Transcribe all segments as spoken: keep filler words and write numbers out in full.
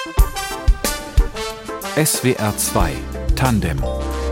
S W R zwei Tandem.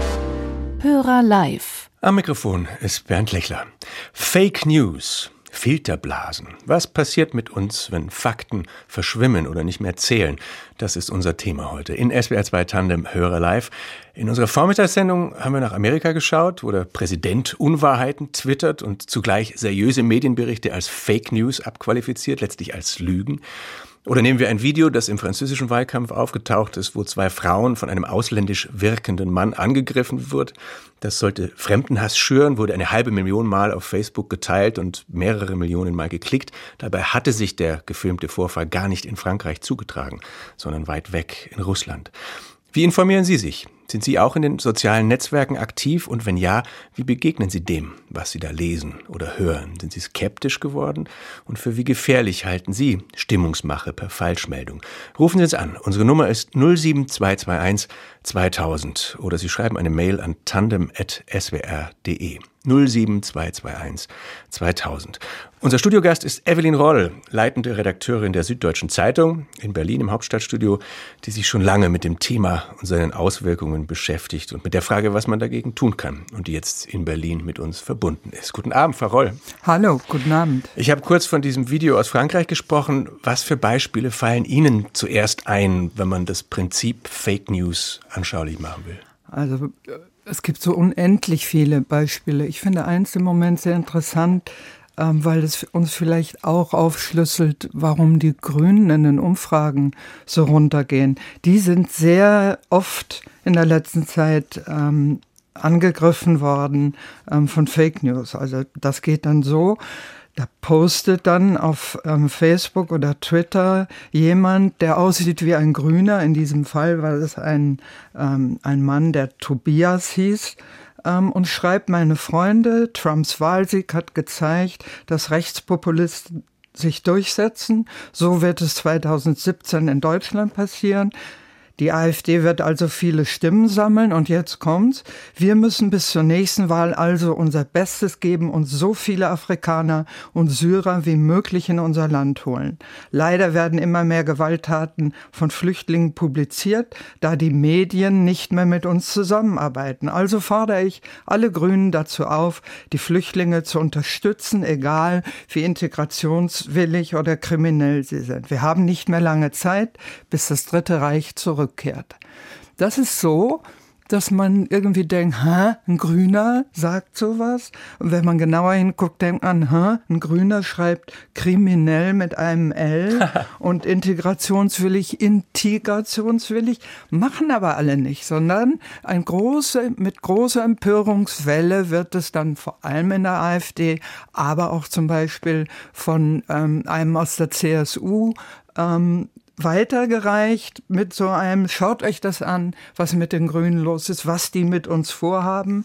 Hörer live. Am Mikrofon ist Bernd Lechler. Fake News, Filterblasen. Was passiert mit uns, wenn Fakten verschwimmen oder nicht mehr zählen? Das ist unser Thema heute in S W R zwei Tandem Hörer live. In unserer Vormittagssendung haben wir nach Amerika geschaut, wo der Präsident Unwahrheiten twittert und zugleich seriöse Medienberichte als Fake News abqualifiziert, letztlich als Lügen. Oder nehmen wir ein Video, das im französischen Wahlkampf aufgetaucht ist, wo zwei Frauen von einem ausländisch wirkenden Mann angegriffen wurden. Das sollte Fremdenhass schüren, wurde eine halbe Million Mal auf Facebook geteilt und mehrere Millionen Mal geklickt. Dabei hatte sich der gefilmte Vorfall gar nicht in Frankreich zugetragen, sondern weit weg in Russland. Wie informieren Sie sich? Sind Sie auch in den sozialen Netzwerken aktiv? Und wenn ja, wie begegnen Sie dem, was Sie da lesen oder hören? Sind Sie skeptisch geworden? Und für wie gefährlich halten Sie Stimmungsmache per Falschmeldung? Rufen Sie uns an. Unsere Nummer ist null sieben zwei zwei eins zweitausend oder Sie schreiben eine Mail an tandem at s w r punkt d e. null sieben zwei zwei eins zweitausend. Unser Studiogast ist Evelyn Roll, leitende Redakteurin der Süddeutschen Zeitung in Berlin im Hauptstadtstudio, die sich schon lange mit dem Thema und seinen Auswirkungen beschäftigt und mit der Frage, was man dagegen tun kann und die jetzt in Berlin mit uns verbunden ist. Guten Abend, Frau Roll. Hallo, guten Abend. Ich habe kurz von diesem Video aus Frankreich gesprochen. Was für Beispiele fallen Ihnen zuerst ein, wenn man das Prinzip Fake News anschaulich machen will? Also es gibt so unendlich viele Beispiele. Ich finde eins im Moment sehr interessant, ähm, weil es uns vielleicht auch aufschlüsselt, warum die Grünen in den Umfragen so runtergehen. Die sind sehr oft in der letzten Zeit ähm, angegriffen worden ähm, von Fake News. Also das geht dann so. Da postet dann auf ähm, Facebook oder Twitter jemand, der aussieht wie ein Grüner. In diesem Fall war es ein, ähm, ein Mann, der Tobias hieß. Ähm, und schreibt: Meine Freunde, Trumps Wahlsieg hat gezeigt, dass Rechtspopulisten sich durchsetzen. So wird es zweitausendsiebzehn in Deutschland passieren. Die AfD wird also viele Stimmen sammeln und jetzt kommt's. Wir müssen bis zur nächsten Wahl also unser Bestes geben und so viele Afrikaner und Syrer wie möglich in unser Land holen. Leider werden immer mehr Gewalttaten von Flüchtlingen publiziert, da die Medien nicht mehr mit uns zusammenarbeiten. Also fordere ich alle Grünen dazu auf, die Flüchtlinge zu unterstützen, egal wie integrationswillig oder kriminell sie sind. Wir haben nicht mehr lange Zeit, bis das Dritte Reich zurück Kehrt. Das ist so, dass man irgendwie denkt, hä, ein Grüner sagt sowas. Und wenn man genauer hinguckt, denkt man, hä, ein Grüner schreibt kriminell mit einem L und integrationswillig, integrationswillig. Machen aber alle nicht, sondern ein große, mit großer Empörungswelle wird es dann vor allem in der AfD, aber auch zum Beispiel von ähm, einem aus der C S U, ähm, weitergereicht mit so einem, schaut euch das an, was mit den Grünen los ist, was die mit uns vorhaben.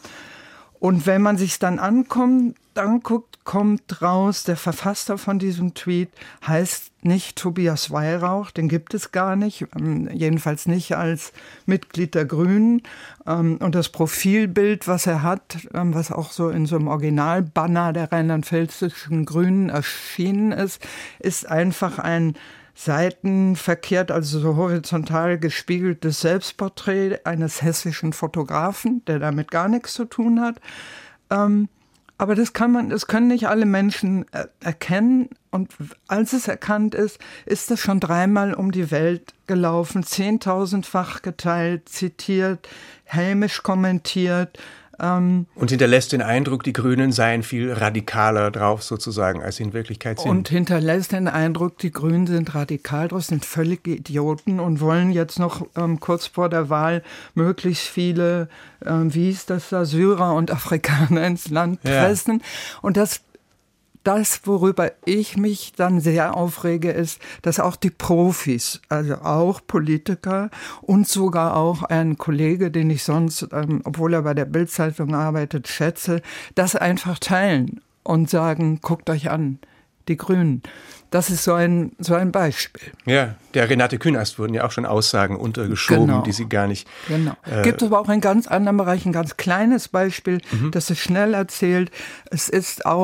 Und wenn man sich dann ankommt, dann guckt, kommt raus, der Verfasser von diesem Tweet heißt nicht Tobias Weihrauch, den gibt es gar nicht, jedenfalls nicht als Mitglied der Grünen. Und das Profilbild, was er hat, was auch so in so einem Originalbanner der rheinland-pfälzischen Grünen erschienen ist, ist einfach ein seitenverkehrt, also so horizontal gespiegeltes Selbstporträt eines hessischen Fotografen, der damit gar nichts zu tun hat. Ähm, aber das kann man, das können nicht alle Menschen er- erkennen. Und als es erkannt ist, ist das schon dreimal um die Welt gelaufen, zehntausendfach geteilt, zitiert, hämisch kommentiert. Und hinterlässt den Eindruck, die Grünen seien viel radikaler drauf sozusagen, als sie in Wirklichkeit sind. Und hinterlässt den Eindruck, die Grünen sind radikal drauf, sind völlige Idioten und wollen jetzt noch ähm, kurz vor der Wahl möglichst viele, ähm, wie hieß das da, Syrer und Afrikaner ins Land pressen. Ja. Und das Das, worüber ich mich dann sehr aufrege, ist, dass auch die Profis, also auch Politiker und sogar auch ein Kollege, den ich sonst, ähm, obwohl er bei der Bild-Zeitung arbeitet, schätze, das einfach teilen und sagen, guckt euch an, die Grünen. Das ist so ein, so ein Beispiel. Ja, der Renate Künast wurden ja auch schon Aussagen untergeschoben, genau. die sie gar nicht... Genau. Äh, Gibt aber auch in ganz anderen Bereichen ein ganz kleines Beispiel, mhm. das ist schnell erzählt. Es ist auch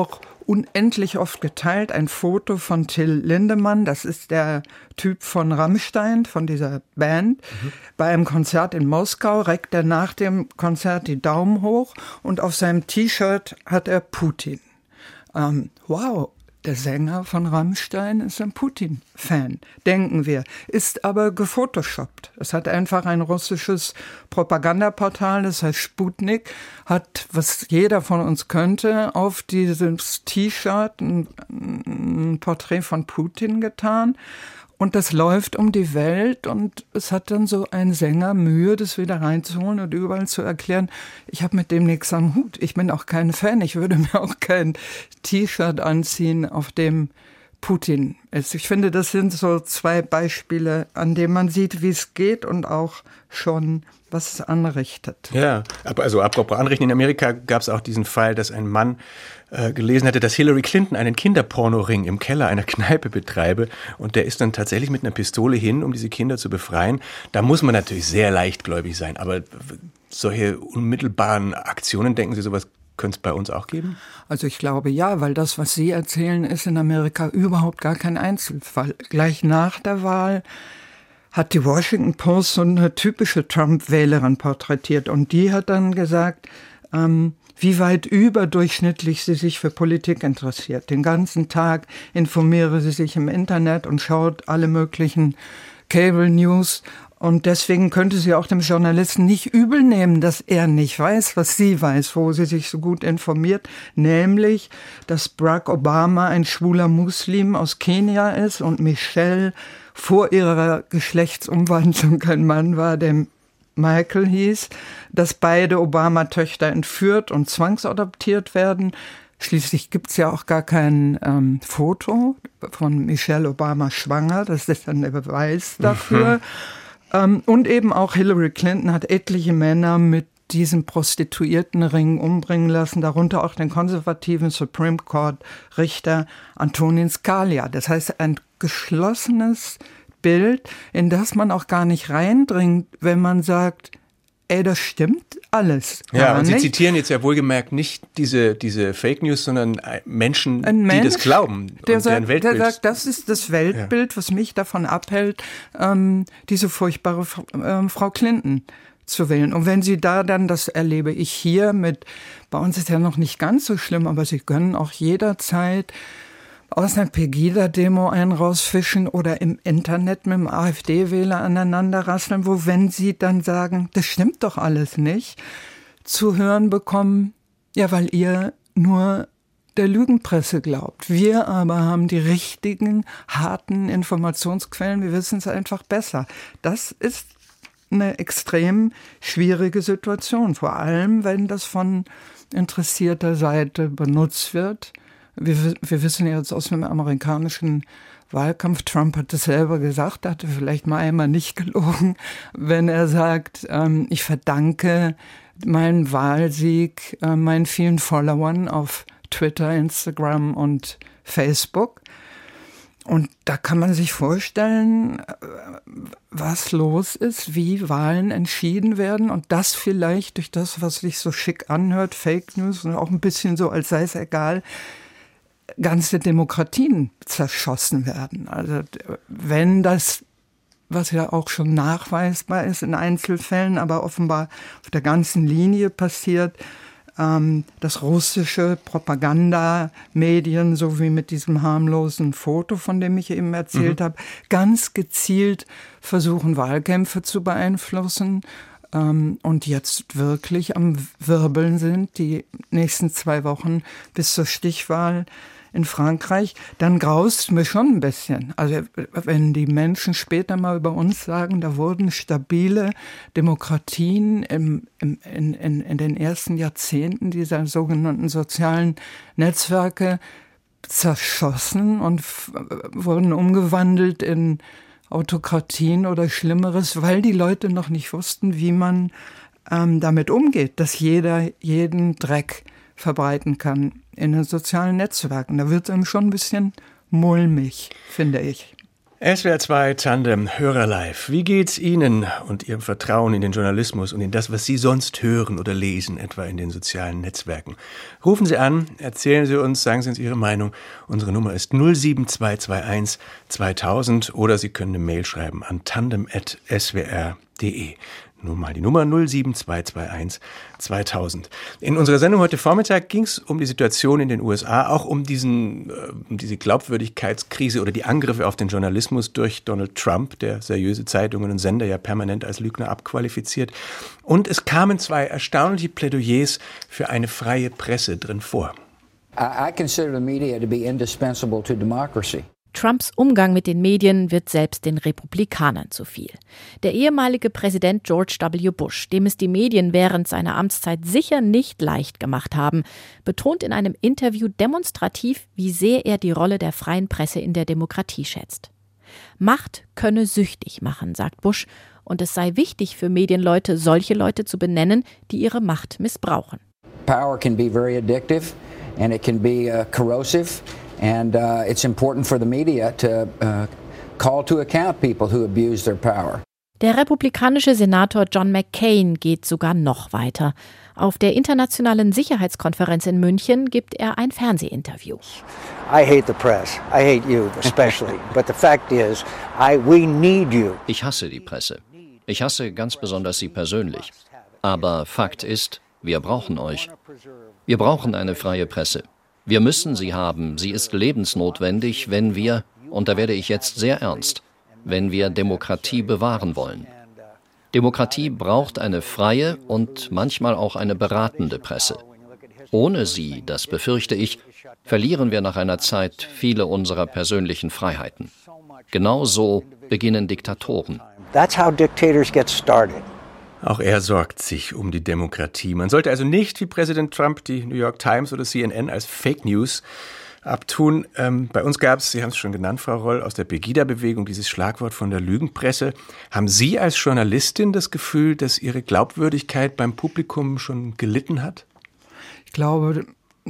unendlich oft geteilt, ein Foto von Till Lindemann, das ist der Typ von Rammstein, von dieser Band. Mhm. Bei einem Konzert in Moskau reckt er nach dem Konzert die Daumen hoch und auf seinem T-Shirt hat er Putin. Ähm, wow, der Sänger von Rammstein ist ein Putin-Fan, denken wir, ist aber gefotoshoppt. Es hat einfach ein russisches Propagandaportal, das heißt Sputnik, hat, was jeder von uns könnte, auf dieses T-Shirt ein, ein Porträt von Putin getan. Und das läuft um die Welt und es hat dann so ein Sänger Mühe, das wieder reinzuholen und überall zu erklären, ich habe mit dem nichts am Hut. Ich bin auch kein Fan, ich würde mir auch kein T-Shirt anziehen, auf dem Putin ist. Ich finde, das sind so zwei Beispiele, an denen man sieht, wie es geht und auch schon, was es anrichtet. Ja, also apropos Anrichten, in Amerika gab es auch diesen Fall, dass ein Mann äh, gelesen hatte, dass Hillary Clinton einen Kinderpornoring im Keller einer Kneipe betreibe und der ist dann tatsächlich mit einer Pistole hin, um diese Kinder zu befreien. Da muss man natürlich sehr leichtgläubig sein, aber solche unmittelbaren Aktionen, denken Sie, sowas könnte es bei uns auch geben? Also ich glaube ja, weil das, was Sie erzählen, ist in Amerika überhaupt gar kein Einzelfall. Gleich nach der Wahl hat die Washington Post so eine typische Trump-Wählerin porträtiert und die hat dann gesagt, ähm, wie weit überdurchschnittlich sie sich für Politik interessiert. Den ganzen Tag informiere sie sich im Internet und schaut alle möglichen Cable News. Und deswegen könnte sie auch dem Journalisten nicht übel nehmen, dass er nicht weiß, was sie weiß, wo sie sich so gut informiert, nämlich, dass Barack Obama ein schwuler Muslim aus Kenia ist und Michelle vor ihrer Geschlechtsumwandlung ein Mann war, der Michael hieß, dass beide Obama-Töchter entführt und zwangsadoptiert werden. Schließlich gibt's ja auch gar kein ähm, Foto von Michelle Obama schwanger, das ist dann der Beweis dafür. Mhm. Ähm, und eben auch Hillary Clinton hat etliche Männer mit diesem Prostituiertenring umbringen lassen, darunter auch den konservativen Supreme Court Richter Antonin Scalia. Das heißt, ein geschlossenes Bild, in das man auch gar nicht reindringt, wenn man sagt, ey, das stimmt alles. Ja, und Sie nicht. Zitieren jetzt ja wohlgemerkt nicht diese, diese Fake News, sondern Menschen, Ein Mensch, die das glauben. Der, und sagt, deren Weltbild. der sagt, das ist das Weltbild, ja, was mich davon abhält, ähm, diese furchtbare ähm, Frau Clinton zu wählen. Und wenn Sie da dann, das erlebe ich hier mit, bei uns ist ja noch nicht ganz so schlimm, aber Sie können auch jederzeit aus einer Pegida-Demo einen rausfischen oder im Internet mit dem AfD-Wähler aneinander rasseln, wo, wenn sie dann sagen, das stimmt doch alles nicht, zu hören bekommen, ja, weil ihr nur der Lügenpresse glaubt. Wir aber haben die richtigen, harten Informationsquellen, wir wissen es einfach besser. Das ist eine extrem schwierige Situation, vor allem, wenn das von interessierter Seite benutzt wird. Wir, wir wissen ja jetzt aus dem amerikanischen Wahlkampf, Trump hat das selber gesagt, er hatte vielleicht mal einmal nicht gelogen, wenn er sagt, ähm, ich verdanke meinen Wahlsieg äh, meinen vielen Followern auf Twitter, Instagram und Facebook. Und da kann man sich vorstellen, was los ist, wie Wahlen entschieden werden und das vielleicht durch das, was sich so schick anhört, Fake News und auch ein bisschen so, als sei es egal, ganze Demokratien zerschossen werden. Also wenn das, was ja auch schon nachweisbar ist in Einzelfällen, aber offenbar auf der ganzen Linie passiert, ähm, dass russische Propagandamedien, so wie mit diesem harmlosen Foto, von dem ich eben erzählt mhm. habe, ganz gezielt versuchen, Wahlkämpfe zu beeinflussen, ähm, und jetzt wirklich am Wirbeln sind, die nächsten zwei Wochen bis zur Stichwahl in Frankreich, dann graust mir schon ein bisschen. Also wenn die Menschen später mal über uns sagen, da wurden stabile Demokratien im, im, in, in, in den ersten Jahrzehnten dieser sogenannten sozialen Netzwerke zerschossen und f- wurden umgewandelt in Autokratien oder Schlimmeres, weil die Leute noch nicht wussten, wie man ähm, damit umgeht, dass jeder jeden Dreck verbreiten kann in den sozialen Netzwerken. Da wird es einem schon ein bisschen mulmig, finde ich. S W R zwei Tandem Hörer Live. Wie geht's Ihnen und Ihrem Vertrauen in den Journalismus und in das, was Sie sonst hören oder lesen, etwa in den sozialen Netzwerken? Rufen Sie an, erzählen Sie uns, sagen Sie uns Ihre Meinung. Unsere Nummer ist null sieben zwei zwei eins zweitausend oder Sie können eine Mail schreiben an tandem at s w r punkt d e. Nur mal die Nummer null sieben zwei zwei eins zweitausend. In unserer Sendung heute Vormittag ging es um die Situation in den U S A, auch um diesen, äh, um diese Glaubwürdigkeitskrise oder die Angriffe auf den Journalismus durch Donald Trump, der seriöse Zeitungen und Sender ja permanent als Lügner abqualifiziert. Und es kamen zwei erstaunliche Plädoyers für eine freie Presse drin vor. I consider the media to be indispensable to democracy. Trumps Umgang mit den Medien wird selbst den Republikanern zu viel. Der ehemalige Präsident George W. Bush, dem es die Medien während seiner Amtszeit sicher nicht leicht gemacht haben, betont in einem Interview demonstrativ, wie sehr er die Rolle der freien Presse in der Demokratie schätzt. Macht könne süchtig machen, sagt Bush, und es sei wichtig für Medienleute, solche Leute zu benennen, die ihre Macht missbrauchen. Power can be very addictive and it can be uh, corrosive. And uh, it's important for the media to uh, call to account people who abuse their power. Der republikanische Senator John McCain geht sogar noch weiter. Auf der Internationalen Sicherheitskonferenz in München gibt er ein Fernsehinterview. I hate the press. I hate you especially. But the fact is, I, we need you. Ich hasse die Presse. Ich hasse ganz besonders Sie persönlich. Aber Fakt ist, wir brauchen euch. Wir brauchen eine freie Presse. Wir müssen sie haben. Sie ist lebensnotwendig, wenn wir, und da werde ich jetzt sehr ernst, wenn wir Demokratie bewahren wollen. Demokratie braucht eine freie und manchmal auch eine beratende Presse. Ohne sie, das befürchte ich, verlieren wir nach einer Zeit viele unserer persönlichen Freiheiten. Genau so beginnen Diktatoren. That's how dictators get started. Auch er sorgt sich um die Demokratie. Man sollte also nicht wie Präsident Trump die New York Times oder C N N als Fake News abtun. Ähm, bei uns gab es, Sie haben es schon genannt, Frau Roll, aus der Pegida-Bewegung dieses Schlagwort von der Lügenpresse. Haben Sie als Journalistin das Gefühl, dass Ihre Glaubwürdigkeit beim Publikum schon gelitten hat? Ich glaube,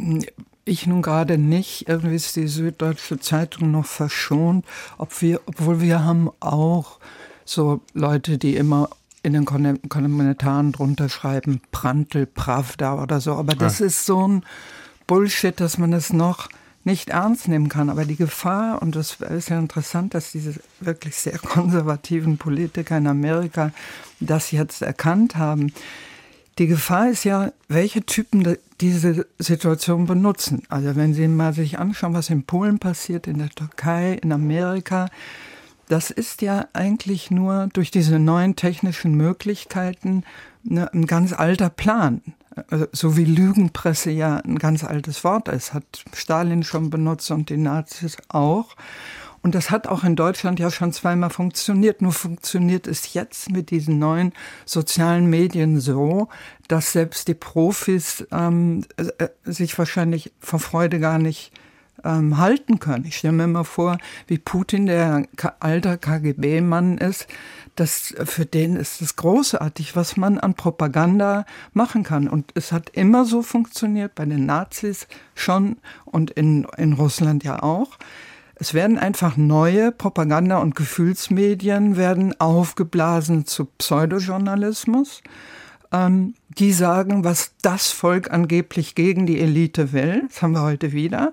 ich nun gerade nicht. Irgendwie ist die Süddeutsche Zeitung noch verschont. Ob wir, obwohl wir haben auch so Leute, die immer in den Kommentaren drunter schreiben, Prantl, Pravda oder so. Aber das ja. ist so ein Bullshit, dass man es noch nicht ernst nehmen kann. Aber die Gefahr, und das ist ja interessant, dass diese wirklich sehr konservativen Politiker in Amerika das jetzt erkannt haben. Die Gefahr ist ja, welche Typen diese Situation benutzen. Also wenn Sie mal sich anschauen, was in Polen passiert, in der Türkei, in Amerika, das ist ja eigentlich nur durch diese neuen technischen Möglichkeiten ne, ein ganz alter Plan. Also, so wie Lügenpresse ja ein ganz altes Wort ist, hat Stalin schon benutzt und die Nazis auch. Und das hat auch in Deutschland ja schon zweimal funktioniert. Nur funktioniert es jetzt mit diesen neuen sozialen Medien so, dass selbst die Profis ähm, sich wahrscheinlich vor Freude gar nicht Ähm, halten können. Ich stelle mir immer vor, wie Putin, der ein alter K G B-Mann ist, das, für den ist es großartig, was man an Propaganda machen kann. Und es hat immer so funktioniert, bei den Nazis schon und in, in Russland ja auch. Es werden einfach neue Propaganda- und Gefühlsmedien werden aufgeblasen zu Pseudojournalismus. Ähm, die sagen, was das Volk angeblich gegen die Elite will. Das haben wir heute wieder.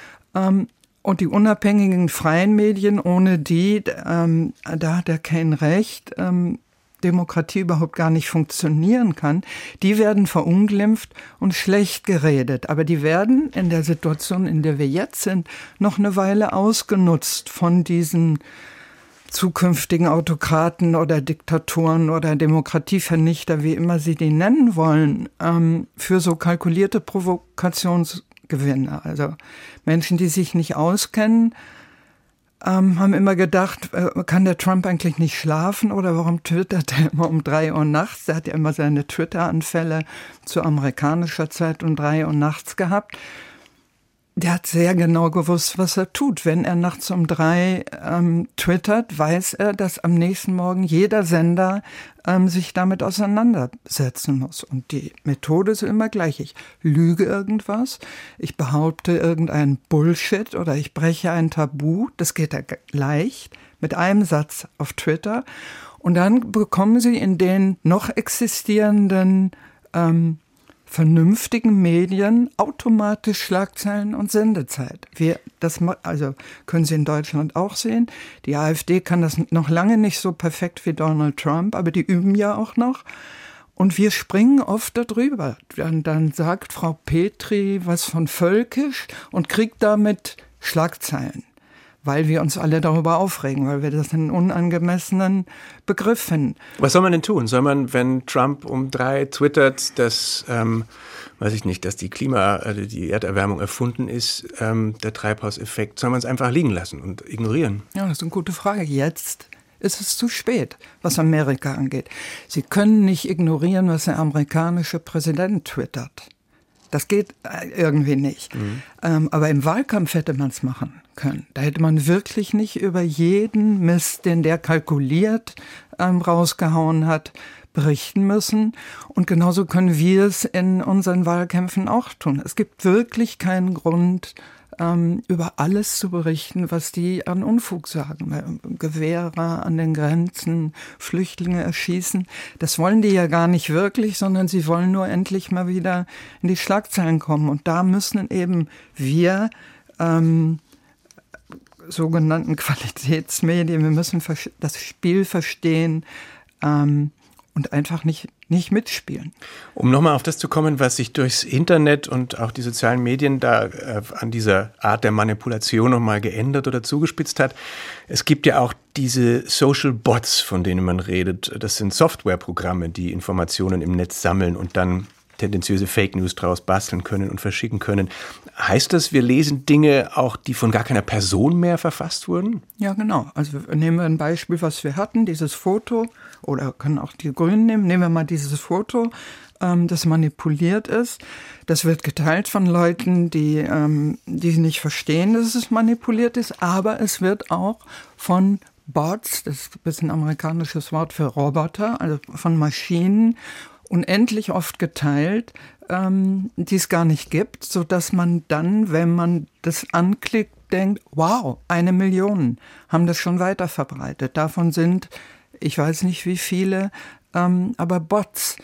Und die unabhängigen freien Medien, ohne die, ähm, da hat er kein Recht, ähm, Demokratie überhaupt gar nicht funktionieren kann, die werden verunglimpft und schlecht geredet. Aber die werden in der Situation, in der wir jetzt sind, noch eine Weile ausgenutzt von diesen zukünftigen Autokraten oder Diktatoren oder Demokratievernichter, wie immer sie die nennen wollen, ähm, für so kalkulierte Provokations Gewinner. Also Menschen, die sich nicht auskennen, ähm, haben immer gedacht, äh, kann der Trump eigentlich nicht schlafen oder warum twittert er immer um drei Uhr nachts? Der hat ja immer seine Twitter-Anfälle zu amerikanischer Zeit um drei Uhr nachts gehabt. Der hat sehr genau gewusst, was er tut. Wenn er nachts um drei ähm, twittert, weiß er, dass am nächsten Morgen jeder Sender ähm, sich damit auseinandersetzen muss. Und die Methode ist immer gleich. Ich lüge irgendwas, ich behaupte irgendeinen Bullshit oder ich breche ein Tabu. Das geht ja leicht. mit einem Satz auf Twitter. Und dann bekommen sie in den noch existierenden ähm, vernünftigen Medien automatisch Schlagzeilen und Sendezeit. Wir, das, also können Sie in Deutschland auch sehen. Die AfD kann das noch lange nicht so perfekt wie Donald Trump, aber die üben ja auch noch. Und wir springen oft darüber. Dann, dann sagt Frau Petri was von völkisch und kriegt damit Schlagzeilen, weil wir uns alle darüber aufregen, weil wir das einen unangemessenen Begriff finden. Was soll man denn tun? Soll man, wenn Trump um drei twittert, dass, ähm, weiß ich nicht, dass die Klima, also die Erderwärmung erfunden ist, ähm, der Treibhauseffekt, soll man es einfach liegen lassen und ignorieren? Ja, das ist eine gute Frage. Jetzt ist es zu spät, was Amerika angeht. Sie können nicht ignorieren, was der amerikanische Präsident twittert. Das geht irgendwie nicht. Mhm. Ähm, aber im Wahlkampf hätte man es machen können. Da hätte man wirklich nicht über jeden Mist, den der kalkuliert, ähm, rausgehauen hat, berichten müssen. Und genauso können wir es in unseren Wahlkämpfen auch tun. Es gibt wirklich keinen Grund, ähm, über alles zu berichten, was die an Unfug sagen. Gewehrer an den Grenzen, Flüchtlinge erschießen. Das wollen die ja gar nicht wirklich, sondern sie wollen nur endlich mal wieder in die Schlagzeilen kommen. Und da müssen eben wir ähm, sogenannten Qualitätsmedien, wir müssen das Spiel verstehen ähm, und einfach nicht, nicht mitspielen. Um nochmal auf das zu kommen, was sich durchs Internet und auch die sozialen Medien da äh, an dieser Art der Manipulation nochmal geändert oder zugespitzt hat. Es gibt ja auch diese Social Bots, von denen man redet. Das sind Softwareprogramme, die Informationen im Netz sammeln und dann tendenziöse Fake News draus basteln können und verschicken können. Heißt das, wir lesen Dinge auch, die von gar keiner Person mehr verfasst wurden? Ja, genau. Also nehmen wir ein Beispiel, was wir hatten, dieses Foto, oder können auch die Grünen nehmen. Nehmen wir mal dieses Foto, ähm, das manipuliert ist. Das wird geteilt von Leuten, die, ähm, die nicht verstehen, dass es manipuliert ist, aber es wird auch von Bots, das ist ein amerikanisches Wort für Roboter, also von Maschinen, unendlich oft geteilt, ähm, die es gar nicht gibt, sodass man dann, wenn man das anklickt, denkt, wow, eine Million haben das schon weiter verbreitet. Davon sind, ich weiß nicht wie viele, ähm, aber Bots.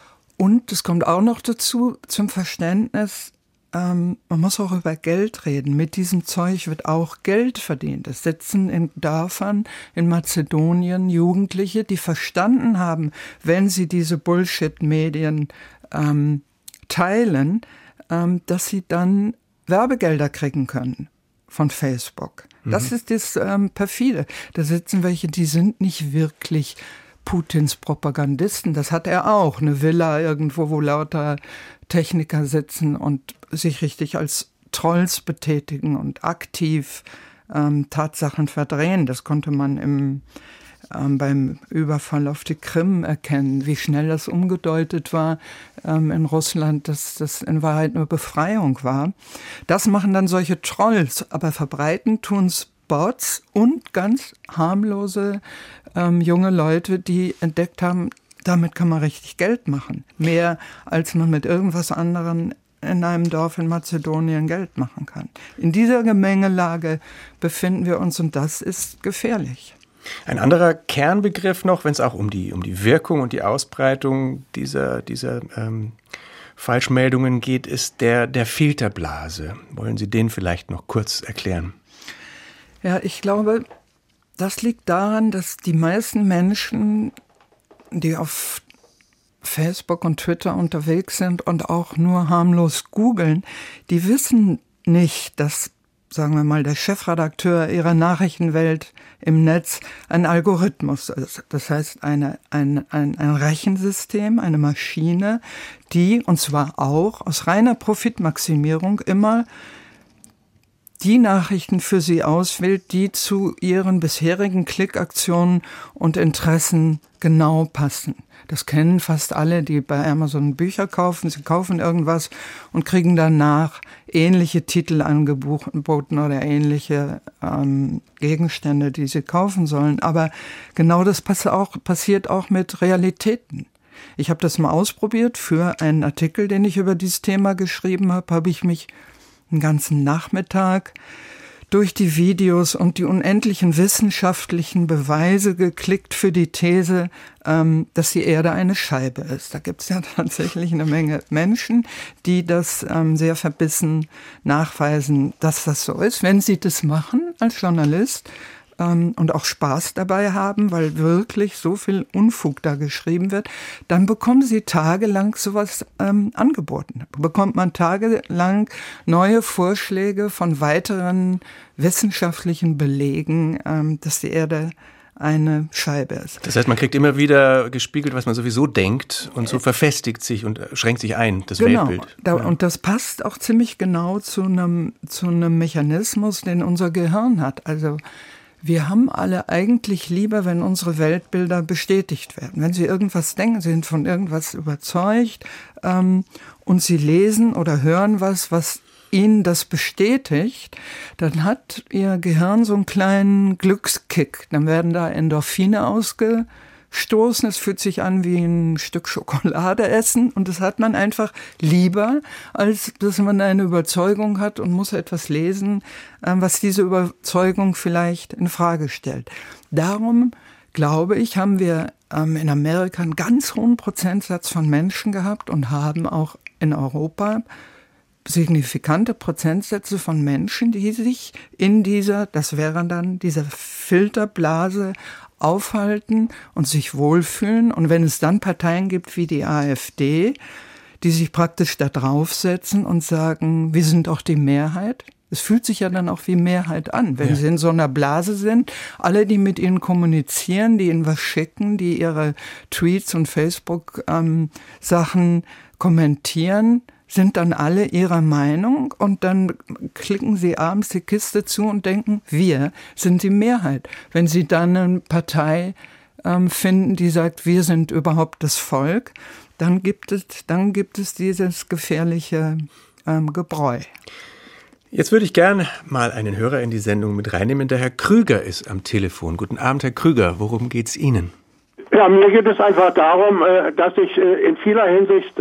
Und es kommt auch noch dazu, zum Verständnis, ähm, man muss auch über Geld reden. Mit diesem Zeug wird auch Geld verdient. Es sitzen in Dörfern in Mazedonien Jugendliche, die verstanden haben, wenn sie diese Bullshit-Medien ähm, teilen, ähm, dass sie dann Werbegelder kriegen können von Facebook. Mhm. Das ist das ähm, perfide. Da sitzen welche, die sind nicht wirklich Putins Propagandisten. Das hat er auch. Eine Villa irgendwo, wo lauter Techniker sitzen und sich richtig als Trolls betätigen und aktiv ähm, Tatsachen verdrehen. Das konnte man im, ähm, beim Überfall auf die Krim erkennen, wie schnell das umgedeutet war ähm, in Russland, dass das in Wahrheit nur Befreiung war. Das machen dann solche Trolls, aber verbreiten tun's Bots und ganz harmlose ähm, junge Leute, die entdeckt haben, damit kann man richtig Geld machen. Mehr als man mit irgendwas anderem in einem Dorf in Mazedonien Geld machen kann. In dieser Gemengelage befinden wir uns und das ist gefährlich. Ein anderer Kernbegriff noch, wenn es auch um die, um die Wirkung und die Ausbreitung dieser, dieser ähm, Falschmeldungen geht, ist der der Filterblase. Wollen Sie den vielleicht noch kurz erklären? Ja, ich glaube, das liegt daran, dass die meisten Menschen, die auf Facebook und Twitter unterwegs sind und auch nur harmlos googeln, die wissen nicht, dass, sagen wir mal, der Chefredakteur ihrer Nachrichtenwelt im Netz ein Algorithmus ist. Das heißt, eine, ein, ein, ein Rechensystem, eine Maschine, die, und zwar auch aus reiner Profitmaximierung, immer die Nachrichten für sie auswählt, die zu ihren bisherigen Klickaktionen und Interessen genau passen. Das kennen fast alle, die bei Amazon Bücher kaufen. Sie kaufen irgendwas und kriegen danach ähnliche Titel angeboten oder ähnliche ähm, Gegenstände, die sie kaufen sollen. Aber genau das pass auch, passiert auch mit Realitäten. Ich habe das mal ausprobiert. Für einen Artikel, den ich über dieses Thema geschrieben habe, habe ich mich einen ganzen Nachmittag durch die Videos und die unendlichen wissenschaftlichen Beweise geklickt für die These, ähm, dass die Erde eine Scheibe ist. Da gibt es ja tatsächlich eine Menge Menschen, die das ähm, sehr verbissen nachweisen, dass das so ist. Wenn sie das machen als Journalist, und auch Spaß dabei haben, weil wirklich so viel Unfug da geschrieben wird, dann bekommen sie tagelang sowas ähm, angeboten. Bekommt man tagelang neue Vorschläge von weiteren wissenschaftlichen Belegen, ähm, dass die Erde eine Scheibe ist. Das heißt, man kriegt immer wieder gespiegelt, was man sowieso denkt, und so verfestigt sich und schränkt sich ein, das genau, Weltbild. Da, ja. Und das passt auch ziemlich genau zu einem, zu einem Mechanismus, den unser Gehirn hat. Also wir haben alle eigentlich lieber, wenn unsere Weltbilder bestätigt werden. Wenn Sie irgendwas denken, Sie sind von irgendwas überzeugt ähm, und Sie lesen oder hören was, was Ihnen das bestätigt, dann hat Ihr Gehirn so einen kleinen Glückskick. Dann werden da Endorphine ausgestoßen. Es fühlt sich an wie ein Stück Schokolade essen und das hat man einfach lieber, als dass man eine Überzeugung hat und muss etwas lesen, was diese Überzeugung vielleicht in Frage stellt. Darum, glaube ich, haben wir in Amerika einen ganz hohen Prozentsatz von Menschen gehabt und haben auch in Europa signifikante Prozentsätze von Menschen, die sich in dieser, das wäre dann diese Filterblase aufhalten und sich wohlfühlen. Und wenn es dann Parteien gibt wie die AfD, die sich praktisch da draufsetzen und sagen, wir sind auch die Mehrheit. Es fühlt sich ja dann auch wie Mehrheit an, wenn ja. sie in so einer Blase sind. Alle, die mit ihnen kommunizieren, die ihnen was schicken, die ihre Tweets und Facebook-Sachen ähm, kommentieren, sind dann alle ihrer Meinung und dann klicken sie abends die Kiste zu und denken, wir sind die Mehrheit. Wenn sie dann eine Partei ähm, finden, die sagt, wir sind überhaupt das Volk, dann gibt es, dann gibt es dieses gefährliche ähm, Gebräu. Jetzt würde ich gerne mal einen Hörer in die Sendung mit reinnehmen. Der Herr Krüger ist am Telefon. Guten Abend, Herr Krüger. Worum geht's Ihnen? Ja, mir geht es einfach darum, dass ich in vieler Hinsicht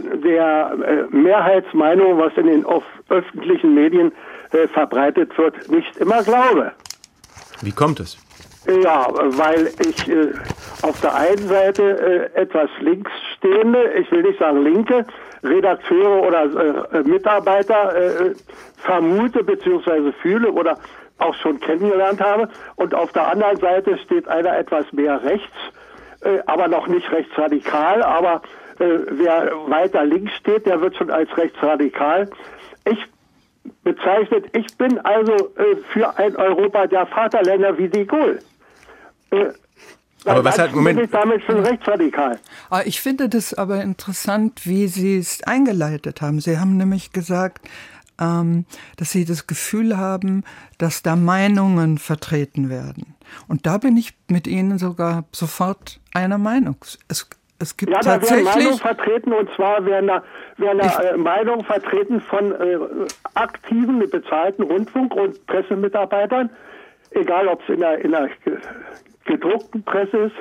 der Mehrheitsmeinung, was in den öffentlichen Medien verbreitet wird, nicht immer glaube. Wie kommt es? Ja, weil ich auf der einen Seite etwas links stehende, ich will nicht sagen linke, Redakteure oder Mitarbeiter vermute bzw. fühle oder auch schon kennengelernt habe. Und auf der anderen Seite steht einer etwas mehr rechts, äh, aber noch nicht rechtsradikal. Aber äh, wer weiter links steht, der wird schon als rechtsradikal. Ich bezeichnet, ich bin also äh, für ein Europa der Vaterländer wie de Gaulle. Äh, aber was hat, Moment. Bin ich damit schon rechtsradikal. Ich finde das aber interessant, wie Sie es eingeleitet haben. Sie haben nämlich gesagt, ähm, dass Sie das Gefühl haben, dass da Meinungen vertreten werden. Und da bin ich mit Ihnen sogar sofort einer Meinung. Es, es gibt ja, da tatsächlich werden Meinungen vertreten, und zwar werden da, werden da äh, Meinungen vertreten von äh, aktiven, bezahlten Rundfunk- und Pressemitarbeitern, egal ob es in der, in der gedruckten Presse ist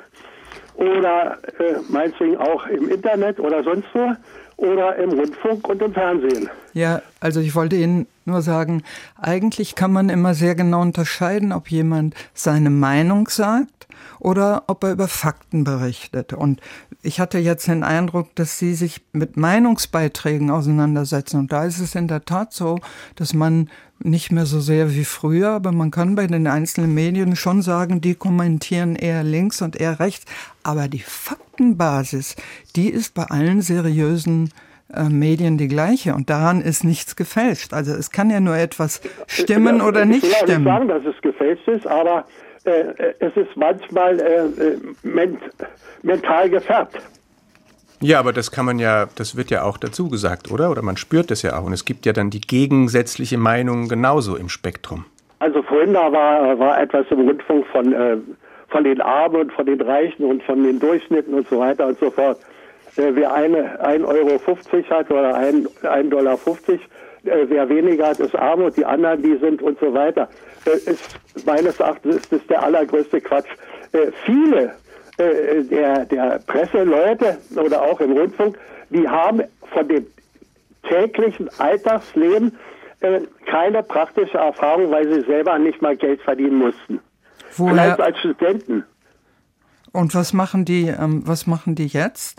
oder äh, meinetwegen auch im Internet oder sonst wo oder im Rundfunk und im Fernsehen. Ja, also ich wollte Ihnen nur sagen, eigentlich kann man immer sehr genau unterscheiden, ob jemand seine Meinung sagt oder ob er über Fakten berichtet. Und ich hatte jetzt den Eindruck, dass Sie sich mit Meinungsbeiträgen auseinandersetzen. Und da ist es in der Tat so, dass man nicht mehr so sehr wie früher, aber man kann bei den einzelnen Medien schon sagen, die kommentieren eher links und eher rechts. Aber die Faktenbasis, die ist bei allen seriösen äh, Medien die gleiche. Und daran ist nichts gefälscht. Also es kann ja nur etwas stimmen oder nicht stimmen. Ich will ja nicht sagen, dass es gefälscht ist, aber äh, es ist manchmal äh, ment- mental gefärbt. Ja, aber das kann man ja, das wird ja auch dazu gesagt, oder? Oder man spürt das ja auch. Und es gibt ja dann die gegensätzliche Meinung genauso im Spektrum. Also vorhin da war, war etwas im Rundfunk von, äh, von den Armen und von den Reichen und von den Durchschnitten und so weiter und so fort. Äh, wer eine ein Euro fünfzig hat oder ein Dollar fünfzig, äh, wer weniger hat, ist arm, und die anderen, die sind und so weiter. Äh, ist, meines Erachtens ist das der allergrößte Quatsch. Äh, viele Der, der Presseleute oder auch im Rundfunk, die haben von dem täglichen Alltagsleben äh, keine praktische Erfahrung, weil sie selber nicht mal Geld verdienen mussten. Woher? Vielleicht als Studenten. Und was machen die, ähm, was machen die jetzt?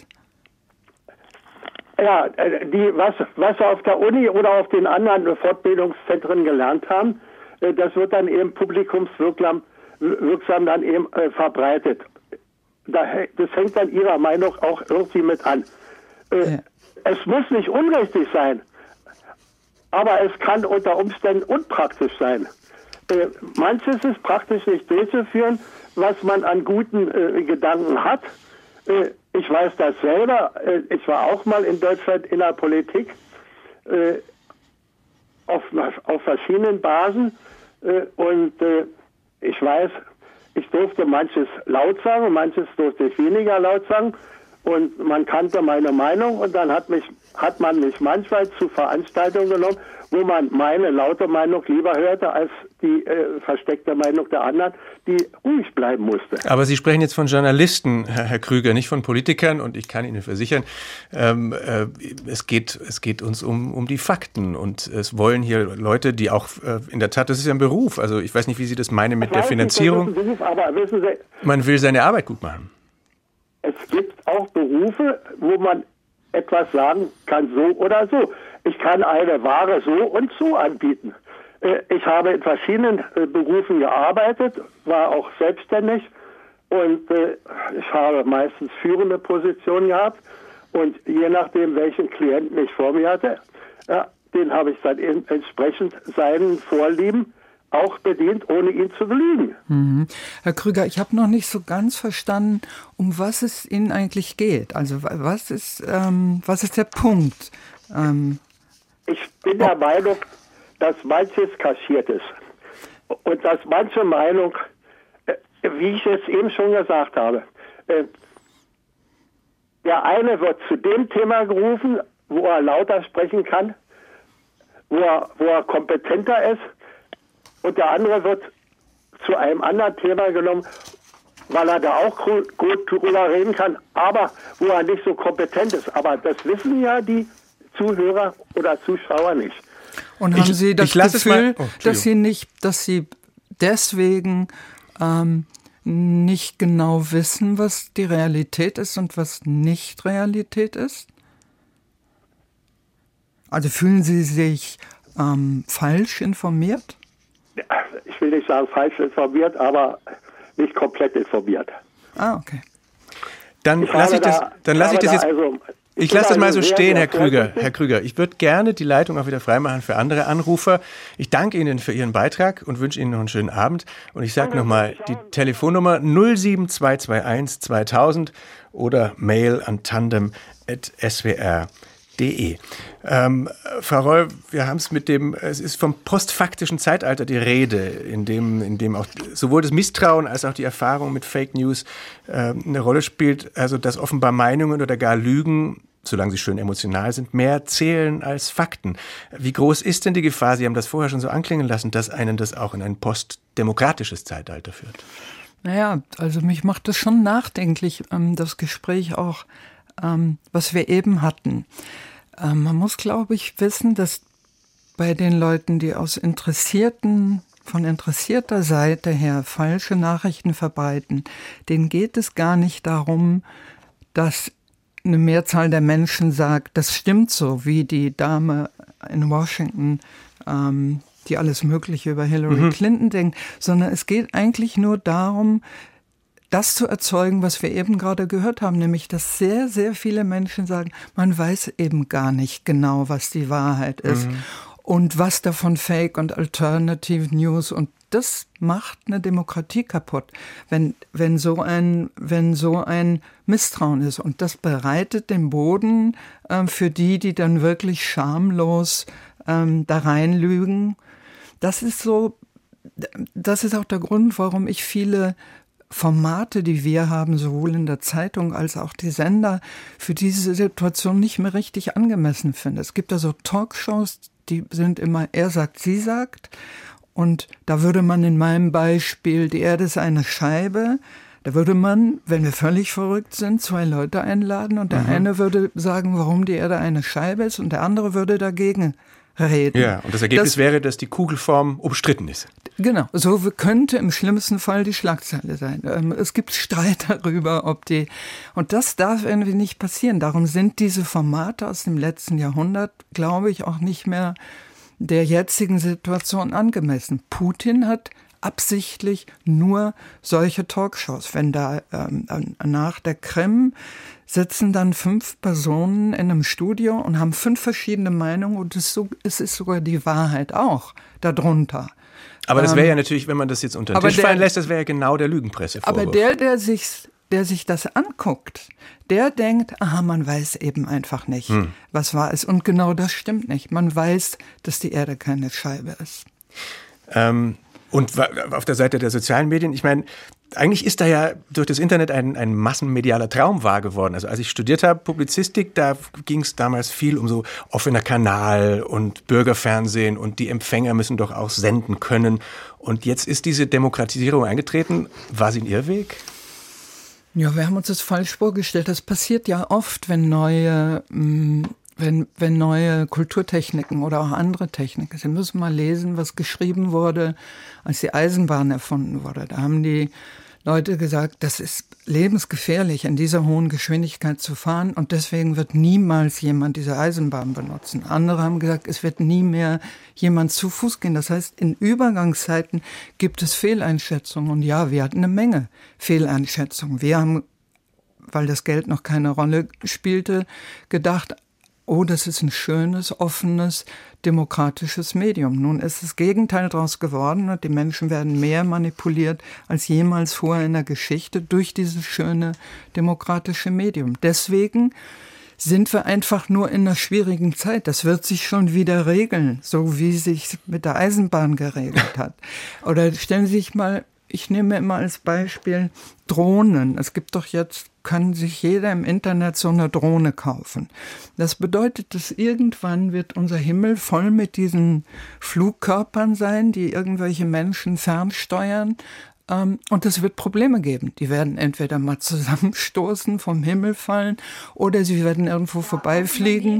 Ja, die, was, was sie auf der Uni oder auf den anderen Fortbildungszentren gelernt haben, das wird dann eben publikumswirksam wirksam dann eben äh, verbreitet. Das hängt dann ihrer Meinung auch irgendwie mit an. Äh, ja. Es muss nicht unrichtig sein, aber es kann unter Umständen unpraktisch sein. Äh, manches ist praktisch nicht durchzuführen, was man an guten äh, Gedanken hat. Äh, ich weiß das selber. Äh, ich war auch mal in Deutschland in der Politik äh, auf, auf verschiedenen Basen äh, und äh, ich weiß, ich durfte manches laut sagen, manches durfte ich weniger laut sagen und man kannte meine Meinung und dann hat mich hat man mich manchmal zu Veranstaltungen genommen, wo man meine laute Meinung lieber hörte als die äh, versteckte Meinung der anderen, die ruhig bleiben musste. Aber Sie sprechen jetzt von Journalisten, Herr, Herr Krüger, nicht von Politikern. Und ich kann Ihnen versichern, ähm, äh, es geht, es geht uns um, um die Fakten. Und es wollen hier Leute, die auch äh, in der Tat, das ist ja ein Beruf. Also ich weiß nicht, wie Sie das meinen mit ich der weiß Finanzierung. Nicht, das ist ein Beruf, aber wissen Sie, man will seine Arbeit gut machen. Es gibt auch Berufe, wo man etwas sagen kann, so oder so. Ich kann eine Ware so und so anbieten. Ich habe in verschiedenen Berufen gearbeitet, war auch selbstständig und ich habe meistens führende Positionen gehabt und je nachdem, welchen Klienten ich vor mir hatte, ja, den habe ich dann entsprechend seinen Vorlieben auch bedient, ohne ihn zu belügen. Mhm. Herr Krüger, ich habe noch nicht so ganz verstanden, um was es Ihnen eigentlich geht. Also was ist, ähm, was ist der Punkt? Ähm, ich bin der oh. Meinung, dass manches kaschiert ist. Und dass manche Meinung, äh, wie ich es eben schon gesagt habe, äh, der eine wird zu dem Thema gerufen, wo er lauter sprechen kann, wo er, wo er kompetenter ist, und der andere wird zu einem anderen Thema genommen, weil er da auch gut drüber reden kann, aber wo er nicht so kompetent ist. Aber das wissen ja die Zuhörer oder Zuschauer nicht. Und haben ich, Sie das Gefühl, oh, dass Sie nicht, dass Sie deswegen ähm, nicht genau wissen, was die Realität ist und was nicht Realität ist? Also fühlen Sie sich ähm, falsch informiert? Ich will nicht sagen falsch informiert, aber nicht komplett informiert. Ah, okay. Dann lasse ich das, dann lasse ich das jetzt, also, ich, ich lasse das mal so stehen, Herr Krüger. Herr Krüger, ich würde gerne die Leitung auch wieder freimachen für andere Anrufer. Ich danke Ihnen für Ihren Beitrag und wünsche Ihnen noch einen schönen Abend. Und ich sage nochmal die Telefonnummer null sieben zwei zwei eins zweitausend oder Mail an tandem at s w r punkt de. Ähm, Frau Reul, wir haben es mit dem, es ist vom postfaktischen Zeitalter die Rede, in dem, in dem auch sowohl das Misstrauen als auch die Erfahrung mit Fake News äh, eine Rolle spielt, also dass offenbar Meinungen oder gar Lügen, solange sie schön emotional sind, mehr zählen als Fakten. Wie groß ist denn die Gefahr, Sie haben das vorher schon so anklingen lassen, dass einen das auch in ein postdemokratisches Zeitalter führt? Naja, also mich macht das schon nachdenklich, ähm, das Gespräch auch, ähm, was wir eben hatten. Ähm, man muss, glaube ich, wissen, dass bei den Leuten, die aus interessierten, von interessierter Seite her falsche Nachrichten verbreiten, denen geht es gar nicht darum, dass eine Mehrzahl der Menschen sagt, das stimmt so, wie die Dame in Washington, ähm, die alles Mögliche über Hillary mhm. Clinton denkt, sondern es geht eigentlich nur darum, das zu erzeugen, was wir eben gerade gehört haben, nämlich, dass sehr, sehr viele Menschen sagen, man weiß eben gar nicht genau, was die Wahrheit ist mhm. und was davon Fake und Alternative News, und das macht eine Demokratie kaputt, wenn, wenn so ein, wenn so ein Misstrauen ist, und das bereitet den Boden äh, für die, die dann wirklich schamlos ähm, da reinlügen. Das ist so, das ist auch der Grund, warum ich viele Formate, die wir haben, sowohl in der Zeitung als auch die Sender, für diese Situation nicht mehr richtig angemessen finde. Es gibt da so Talkshows, die sind immer er sagt, sie sagt. Und da würde man in meinem Beispiel, die Erde ist eine Scheibe, da würde man, wenn wir völlig verrückt sind, zwei Leute einladen und der mhm. eine würde sagen, warum die Erde eine Scheibe ist, und der andere würde dagegen reden. Ja, und das Ergebnis das, wäre, dass die Kugelform umstritten ist. Genau, so könnte im schlimmsten Fall die Schlagzeile sein. Es gibt Streit darüber, ob die... Und das darf irgendwie nicht passieren. Darum sind diese Formate aus dem letzten Jahrhundert, glaube ich, auch nicht mehr der jetzigen Situation angemessen. Putin hat absichtlich nur solche Talkshows. Wenn da ähm, nach der Krim sitzen dann fünf Personen in einem Studio und haben fünf verschiedene Meinungen und es, so, es ist sogar die Wahrheit auch darunter. Aber das wäre ja natürlich, wenn man das jetzt unter den Tisch der, fallen lässt, das wäre ja genau der Lügenpressevorwurf. Aber der, der sich, der sich das anguckt, der denkt, aha, man weiß eben einfach nicht, hm. was wahr ist. Und genau das stimmt nicht. Man weiß, dass die Erde keine Scheibe ist. Ähm, und auf der Seite der sozialen Medien, ich meine, eigentlich ist da ja durch das Internet ein, ein massenmedialer Traum wahr geworden. Also als ich studiert habe, Publizistik, da ging es damals viel um so offener Kanal und Bürgerfernsehen und die Empfänger müssen doch auch senden können. Und jetzt ist diese Demokratisierung eingetreten. War sie ein Irrweg? Ja, wir haben uns das falsch vorgestellt. Das passiert ja oft, wenn neue... Mh, Wenn, wenn neue Kulturtechniken oder auch andere Techniken, Sie müssen mal lesen, was geschrieben wurde, als die Eisenbahn erfunden wurde. Da haben die Leute gesagt, das ist lebensgefährlich, in dieser hohen Geschwindigkeit zu fahren und deswegen wird niemals jemand diese Eisenbahn benutzen. Andere haben gesagt, es wird nie mehr jemand zu Fuß gehen. Das heißt, in Übergangszeiten gibt es Fehleinschätzungen. Und ja, wir hatten eine Menge Fehleinschätzungen. Wir haben, weil das Geld noch keine Rolle spielte, gedacht, oh, das ist ein schönes, offenes, demokratisches Medium. Nun ist das Gegenteil daraus geworden und die Menschen werden mehr manipuliert als jemals vorher in der Geschichte durch dieses schöne, demokratische Medium. Deswegen sind wir einfach nur in einer schwierigen Zeit. Das wird sich schon wieder regeln, so wie sich mit der Eisenbahn geregelt hat. Oder stellen Sie sich mal, ich nehme immer als Beispiel Drohnen. Es gibt doch jetzt, kann sich jeder im Internet so eine Drohne kaufen. Das bedeutet, dass irgendwann wird unser Himmel voll mit diesen Flugkörpern sein, die irgendwelche Menschen fernsteuern. Ähm, und es wird Probleme geben. Die werden entweder mal zusammenstoßen, vom Himmel fallen, oder sie werden irgendwo vorbeifliegen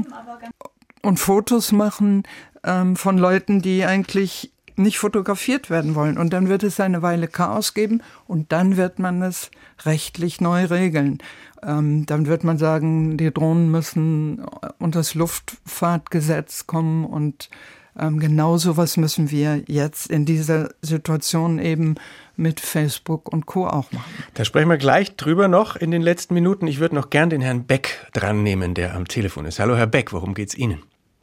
und Fotos machen ähm, von Leuten, die eigentlich nicht fotografiert werden wollen. Und dann wird es eine Weile Chaos geben und dann wird man es rechtlich neu regeln. Ähm, dann wird man sagen, die Drohnen müssen unter das Luftfahrtgesetz kommen und ähm, genau sowas müssen wir jetzt in dieser Situation eben mit Facebook und Co. auch machen. Da sprechen wir gleich drüber noch in den letzten Minuten. Ich würde noch gern den Herrn Beck dran nehmen, der am Telefon ist. Hallo Herr Beck, worum geht's Ihnen?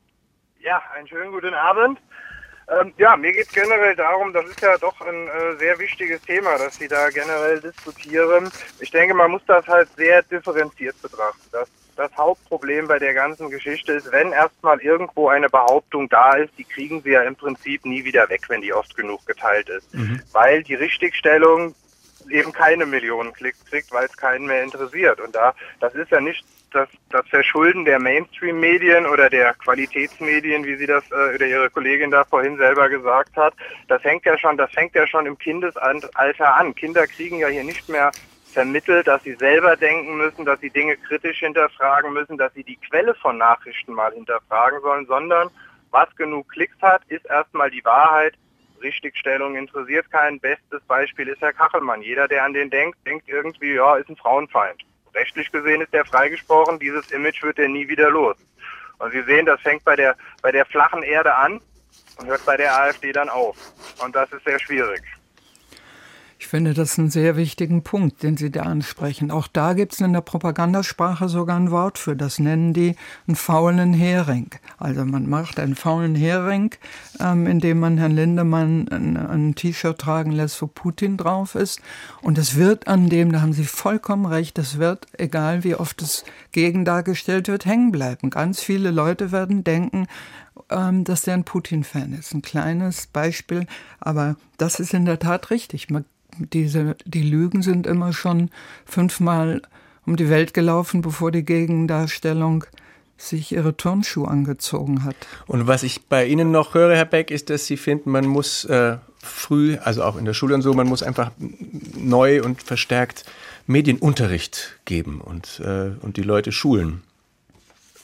Ja, einen schönen guten Abend. Ähm, ja, mir geht es generell darum, das ist ja doch ein äh, sehr wichtiges Thema, das Sie da generell diskutieren. Ich denke, man muss das halt sehr differenziert betrachten. Das, das Hauptproblem bei der ganzen Geschichte ist, wenn erstmal irgendwo eine Behauptung da ist, die kriegen Sie ja im Prinzip nie wieder weg, wenn die oft genug geteilt ist. Mhm. Weil die Richtigstellung eben keine Millionen Klicks kriegt, weil es keinen mehr interessiert. Und da, das ist ja nicht das, das Verschulden der Mainstream-Medien oder der Qualitätsmedien, wie sie das äh, oder Ihre Kollegin da vorhin selber gesagt hat. Das hängt ja schon, das fängt ja schon im Kindesalter an. Kinder kriegen ja hier nicht mehr vermittelt, dass sie selber denken müssen, dass sie Dinge kritisch hinterfragen müssen, dass sie die Quelle von Nachrichten mal hinterfragen sollen, sondern was genug Klicks hat, ist erstmal die Wahrheit. Richtigstellung interessiert keinen. Bestes Beispiel ist Herr Kachelmann. Jeder, der an den denkt, denkt irgendwie, ja, ist ein Frauenfeind. Rechtlich gesehen ist der freigesprochen, dieses Image wird er nie wieder los. Und Sie sehen, das fängt bei der, bei der flachen Erde an und hört bei der AfD dann auf. Und das ist sehr schwierig. Ich finde das einen sehr wichtigen Punkt, den Sie da ansprechen. Auch da gibt es in der Propagandasprache sogar ein Wort für. Das nennen die einen faulen Hering. Also man macht einen faulen Hering, ähm, indem man Herrn Lindemann ein, ein T-Shirt tragen lässt, wo Putin drauf ist. Und es wird an dem, da haben Sie vollkommen recht, das wird, egal wie oft es gegendargestellt wird, hängen bleiben. Ganz viele Leute werden denken, ähm, dass der ein Putin-Fan ist. Ein kleines Beispiel, aber das ist in der Tat richtig. Man Diese, die Lügen sind immer schon fünfmal um die Welt gelaufen, bevor die Gegendarstellung sich ihre Turnschuhe angezogen hat. Und was ich bei Ihnen noch höre, Herr Beck, ist, dass Sie finden, man muss äh, früh, also auch in der Schule und so, man muss einfach neu und verstärkt Medienunterricht geben und, äh, und die Leute schulen.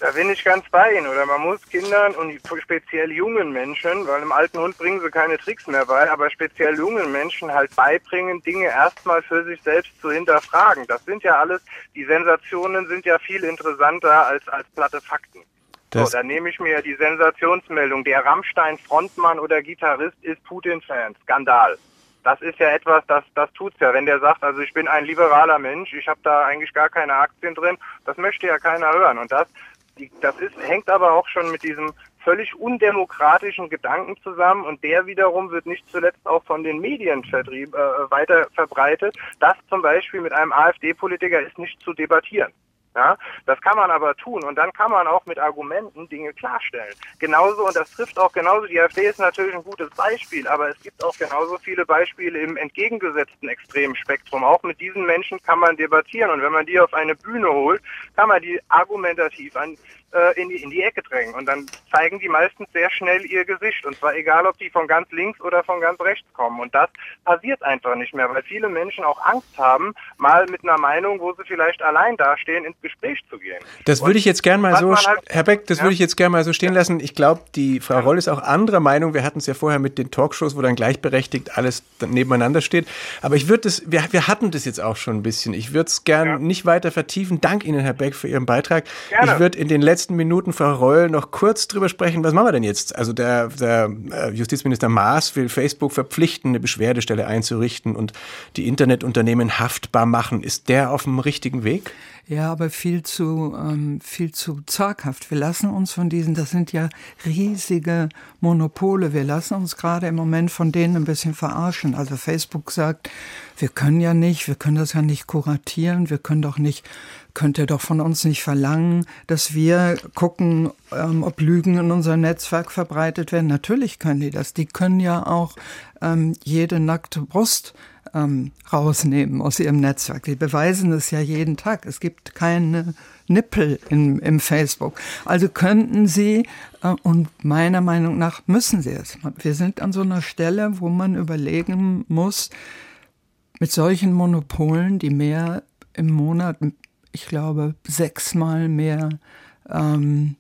Da bin ich ganz bei Ihnen. Oder man muss Kindern und speziell jungen Menschen, weil im alten Hund bringen sie keine Tricks mehr bei, aber speziell jungen Menschen halt beibringen, Dinge erstmal für sich selbst zu hinterfragen. Das sind ja alles, die Sensationen sind ja viel interessanter als, als platte Fakten. So, dann nehme ich mir die Sensationsmeldung. Der Rammstein-Frontmann oder Gitarrist ist Putin-Fan. Skandal. Das ist ja etwas, das, das tut's ja. Wenn der sagt, also ich bin ein liberaler Mensch, ich habe da eigentlich gar keine Aktien drin, das möchte ja keiner hören. Und das, die, das ist, hängt aber auch schon mit diesem völlig undemokratischen Gedanken zusammen. Und der wiederum wird nicht zuletzt auch von den Medien vertrieb, äh, weiter verbreitet. Das zum Beispiel mit einem AfD-Politiker ist nicht zu debattieren. Ja, das kann man aber tun und dann kann man auch mit Argumenten Dinge klarstellen. Genauso, und das trifft auch genauso, die AfD ist natürlich ein gutes Beispiel, aber es gibt auch genauso viele Beispiele im entgegengesetzten extremen Spektrum. Auch mit diesen Menschen kann man debattieren und wenn man die auf eine Bühne holt, kann man die argumentativ an, äh, in, die, in die Ecke drängen und dann zeigen die meistens sehr schnell ihr Gesicht und zwar egal, ob die von ganz links oder von ganz rechts kommen und das passiert einfach nicht mehr, weil viele Menschen auch Angst haben, mal mit einer Meinung, wo sie vielleicht allein dastehen, ins Gespräch zu gehen. Das würde ich jetzt gern mal so, halt, Herr Beck, das ja? würde ich jetzt gerne mal so stehen lassen. Ich glaube, die Frau Roll ist auch anderer Meinung. Wir hatten es ja vorher mit den Talkshows, wo dann gleichberechtigt alles nebeneinander steht. Aber ich würde das, wir, wir hatten das jetzt auch schon ein bisschen. Ich würde es gern ja. nicht weiter vertiefen. Dank Ihnen, Herr Beck, für Ihren Beitrag. Gerne. Ich würde in den letzten Minuten, Frau Roll, noch kurz drüber sprechen. Was machen wir denn jetzt? Also der, der Justizminister Maas will Facebook verpflichten, eine Beschwerdestelle einzurichten und die Internetunternehmen haftbar machen. Ist der auf dem richtigen Weg? Ja, aber viel zu ähm, viel zu zaghaft. Wir lassen uns von diesen, das sind ja riesige Monopole, wir lassen uns gerade im Moment von denen ein bisschen verarschen. Also Facebook sagt, wir können ja nicht, wir können das ja nicht kuratieren, wir können doch nicht, könnt ihr doch von uns nicht verlangen, dass wir gucken, ähm, ob Lügen in unserem Netzwerk verbreitet werden. Natürlich können die das. Die können ja auch ähm, jede nackte Brust Ähm, rausnehmen aus ihrem Netzwerk. Die beweisen es ja jeden Tag. Es gibt keine Nippel in, im Facebook. Also könnten sie, äh, und meiner Meinung nach müssen sie es. Wir sind an so einer Stelle, wo man überlegen muss, mit solchen Monopolen, die mehr im Monat, ich glaube, sechsmal mehr ähm,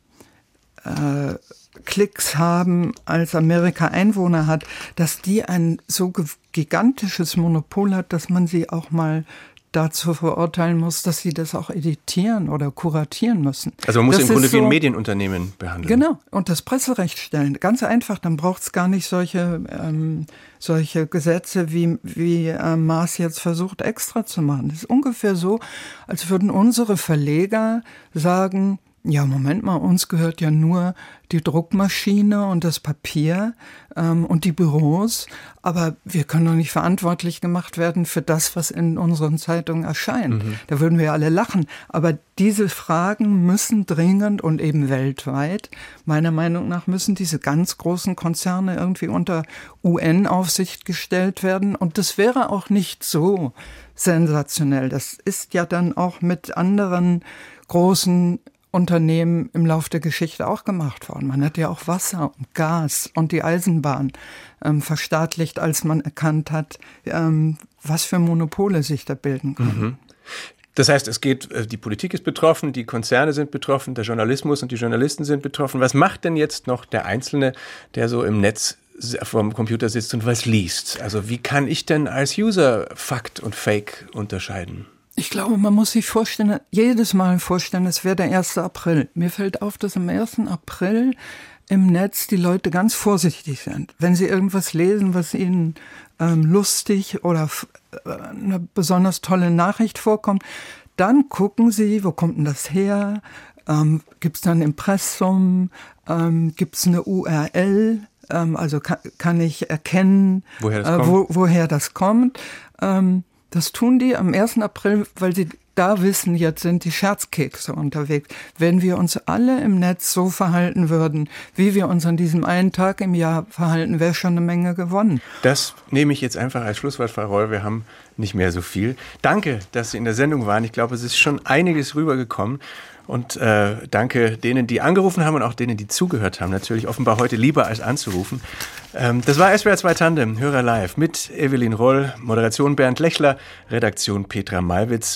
äh, Klicks haben, als Amerika Einwohner hat, dass die ein so gigantisches Monopol hat, dass man sie auch mal dazu verurteilen muss, dass sie das auch editieren oder kuratieren müssen. Also man muss das im Grunde so, wie ein Medienunternehmen behandeln. Genau, und das Presserecht stellen. Ganz einfach, dann braucht es gar nicht solche, ähm, solche Gesetze, wie, wie äh, Maas jetzt versucht, extra zu machen. Das ist ungefähr so, als würden unsere Verleger sagen, ja, Moment mal, uns gehört ja nur die Druckmaschine und das Papier ähm, und die Büros, aber wir können doch nicht verantwortlich gemacht werden für das, was in unseren Zeitungen erscheint. Mhm. Da würden wir alle lachen. Aber diese Fragen müssen dringend und eben weltweit, meiner Meinung nach, müssen diese ganz großen Konzerne irgendwie unter U N-Aufsicht gestellt werden. Und das wäre auch nicht so sensationell. Das ist ja dann auch mit anderen großen Unternehmen im Lauf der Geschichte auch gemacht worden. Man hat ja auch Wasser und Gas und die Eisenbahn ähm, verstaatlicht, als man erkannt hat, ähm, was für Monopole sich da bilden können. Mhm. Das heißt, es geht, die Politik ist betroffen, die Konzerne sind betroffen, der Journalismus und die Journalisten sind betroffen. Was macht denn jetzt noch der Einzelne, der so im Netz vorm Computer sitzt und was liest? Also wie kann ich denn als User Fakt und Fake unterscheiden? Ich glaube, man muss sich vorstellen, jedes Mal vorstellen, es wäre der erste April. Mir fällt auf, dass am ersten April im Netz die Leute ganz vorsichtig sind. Wenn sie irgendwas lesen, was ihnen ähm, lustig oder f- eine besonders tolle Nachricht vorkommt, dann gucken sie, wo kommt denn das her? Ähm, gibt es da ein Impressum? Ähm, gibt es eine U R L? Ähm, also kann, kann ich erkennen, woher das äh, kommt? Wo, woher das kommt? Ähm, Das tun die am ersten April, weil sie da wissen, jetzt sind die Scherzkekse unterwegs. Wenn wir uns alle im Netz so verhalten würden, wie wir uns an diesem einen Tag im Jahr verhalten, wäre schon eine Menge gewonnen. Das nehme ich jetzt einfach als Schlusswort, Frau Roll. Wir haben nicht mehr so viel. Danke, dass Sie in der Sendung waren. Ich glaube, es ist schon einiges rübergekommen. Und äh, danke denen, die angerufen haben und auch denen, die zugehört haben. Natürlich offenbar heute lieber als anzurufen. Ähm, das war S W R zwei Tandem, Hörer live mit Evelyn Roll, Moderation Bernd Lechler, Redaktion Petra Malwitz.